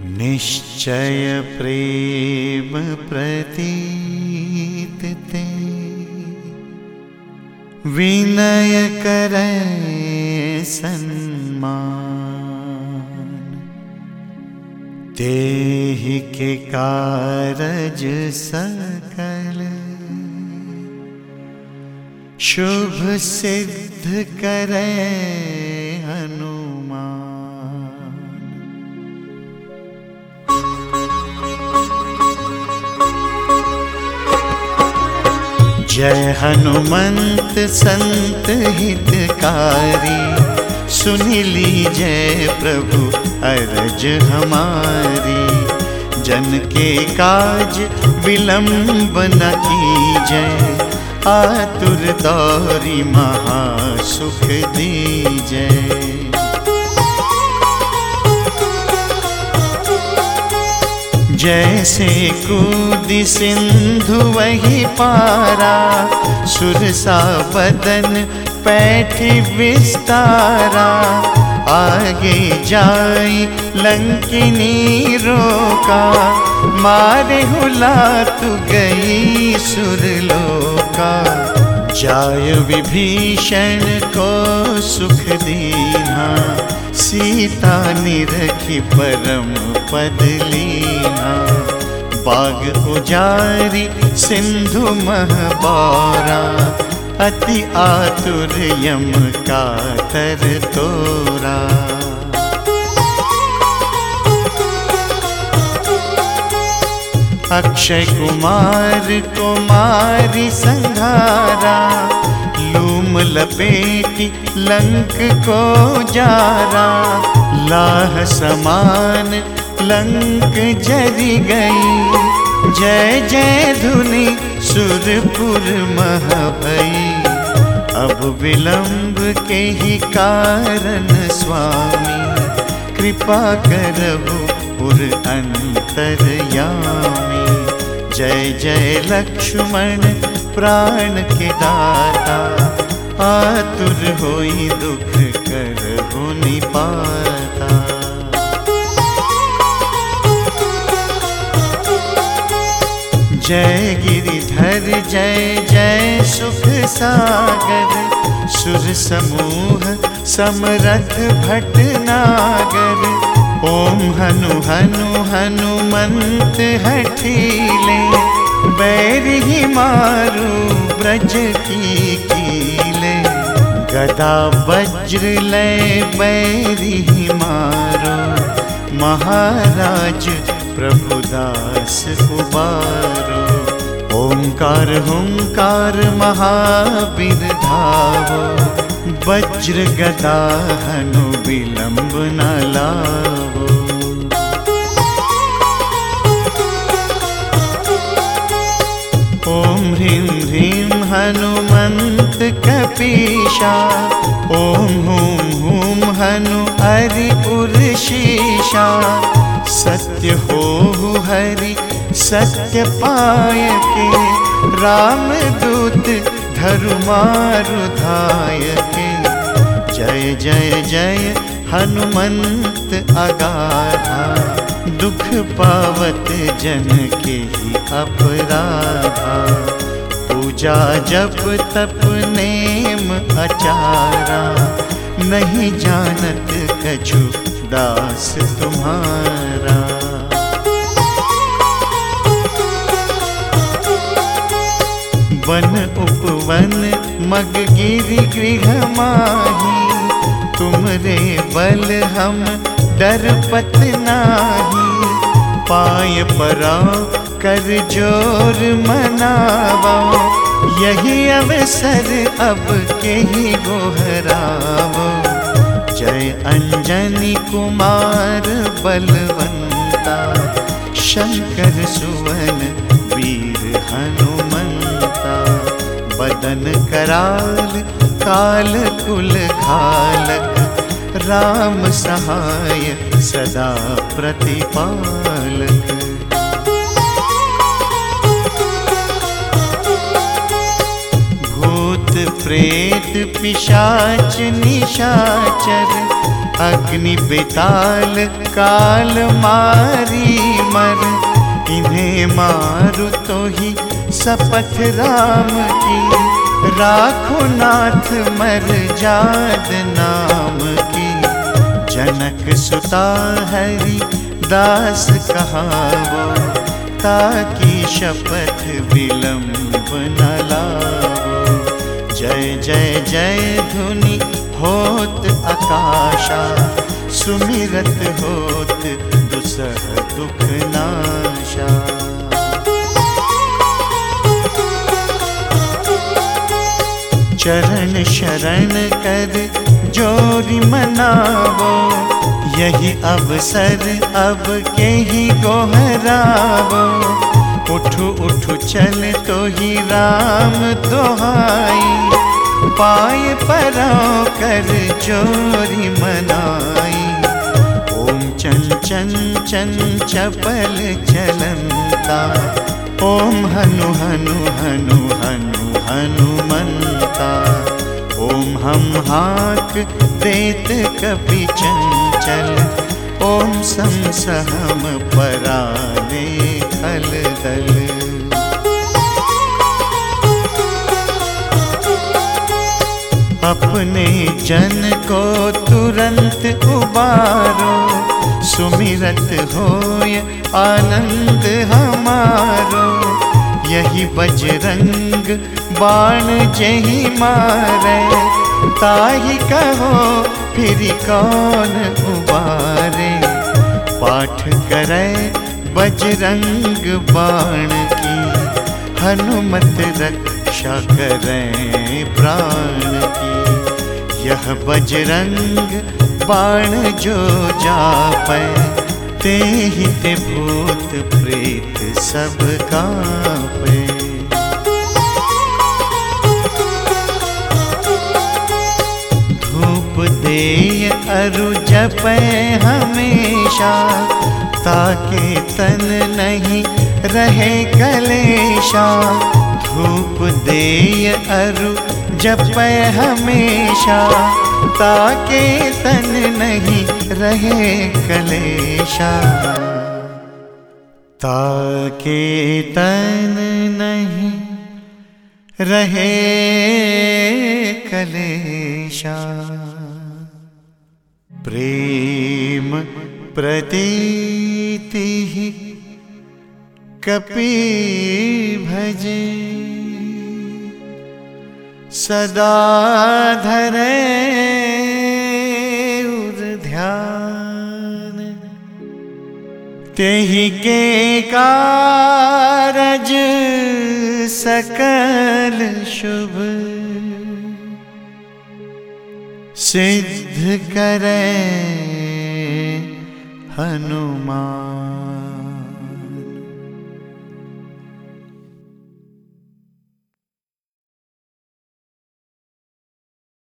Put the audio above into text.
निश्चय प्रेम प्रतीत ते विनय करे सन्मान। तेहि के कारज सकल शुभ सिद्ध करे हनुमान। जय हनुमंत संत हितकारी, सुनि लीजय प्रभु अरज हमारी। जन के काज विलंब न कीजय, आतुर दौरी महासुख दीजय। जैसे कूदि सिंधु वही पारा, सुरसा बदन पैठी विस्तारा। आगे जाई लंकिनी रोका, मारे हुलात गई सुरलोका। जाय विभीषण को सुख दीना, सीता निरखी परम पद लीना। बाग उजारी सिंधु महबारा, अति आतुर यम कातर तोरा। अक्षय कुमार कुमारी संघारा, लूम लपेटी लंक को जारा। लाह समान लंक जरि गई, जय जय धुनि सुरपुर मह भई। अब विलंब के ही कारण स्वामी, कृपा करहु पुर अंतरयामी। जय जय लक्ष्मण प्राण के दाता, आतुर होई दुख करहु निपाता। जय गिरिधर जय जय सुख सागर, सुर समूह समरथ भटनागर। ओम हनु हनु हनुमंत हठीले, बैरही मारू ब्रज की कीले। गदा वज्र लय बैरही मारो, महाराज प्रभुदास उबारो। ओंकार हुंकार महावीर धावो, वज्र गदा हनु विलंब न लावो। ओम ह्रीं ह्रीं हनुमंत कपीशा, ओम हूं हूं हनु हरि उर्शीशा। सत्य होहु हरि सत्य पाय के, राम दूत धरु मारु धाय के। जय जय जय हनुमंत अगाधा, दुख पावत जन के ही अपराधा। पूजा जप तप नेम आचारा, नहीं जानत कछु दास तुम्हारा। वन उपवन मग गिरि गृह माही, तुमरे बल हम डरपत नाही। पाय पराओ कर जोर मनावो, यही अवसर अब के ही गोहरावो। जय अंजनी कुमार बलवंता, शंकर सुवन वीर हनुमंता। बदन कराल काल कुल घालक, राम सहाय सदा प्रतिपालक। भूत प्रेत पिशाच निशाचर, अग्नि बेताल काल मारी मर, इन्हें मारू तो ही शपथ राम की, राखो नाथ मर जाद नाम की। जनक सुता हरि दास कहावो, ताकि शपथ विलंब न लावो। जय जय जय धुनि होत आकाशा, सुमिरत होत दुसह दुख नाशा। चरण शरण कर जोरि मनावो, यही अवसर अब के ही गोहरावो। उठु उठु चल तो ही राम दोहाई, पाए पराओ कर जोरि मनाई। ओम चन चन चन चपल चलंता, ओम हनु हनु हनु हनु हनुमंता। ओम हम हाक देत कपि चंचल, ओम सम सहम पराले खल दल। अपने जन को तुरंत उबारो, सुमिरत होय आनंद हमारो। यही बजरंग बाण जेहि मारे, ताहि कहो फिर कौन उबारे। पाठ करे बजरंग बाण की, हनुमत रक्षा करें प्राण की। यह बजरंग बाण जो जापै, तेहि ते भूत प्रेत सब कांपे। धूप देय अरु जपै हमेशा, ताके तन नहीं रहे कलेशा। धूप देय अरु जपै हमेशा, ताके तन नहीं रहे कलेशा। ताके तन नहीं रहे कलेशा। प्रेम प्रतीति कपि भजे, सदा धरे उर ध्यान। तेहि के कारज सकल शुभ, सिद्ध करे हनुमान।